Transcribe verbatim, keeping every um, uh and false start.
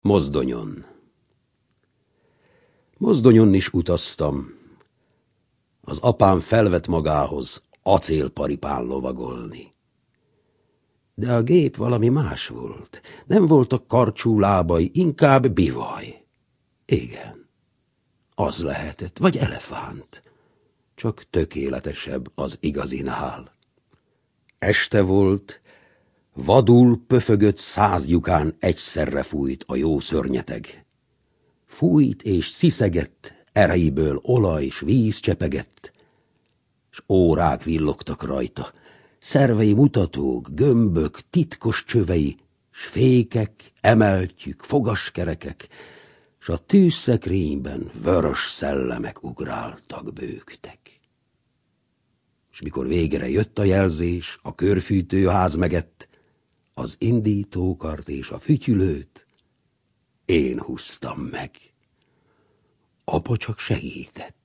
Mozdonyon. Mozdonyon is utaztam. Az apám felvett magához acélparipán lovagolni. De a gép valami más volt. Nem voltak karcsú lábai, inkább bivaj. Igen, az lehetett, vagy elefánt. Csak tökéletesebb az igazinál. Este volt, vadul pöfögött száz lyukán egyszerre fújt a jó szörnyeteg. Fújt és sziszegett, ereiből olaj s víz csepegett, s órák villogtak rajta, szervei mutatók, gömbök, titkos csövei, s fékek, emeltjük, fogaskerekek, s a tűzszekrényben vörös szellemek ugráltak, bőgtek. És mikor végre jött a jelzés, a körfűtőház megett, az indítókart és a fütyülőt én húztam meg. Apa csak segített.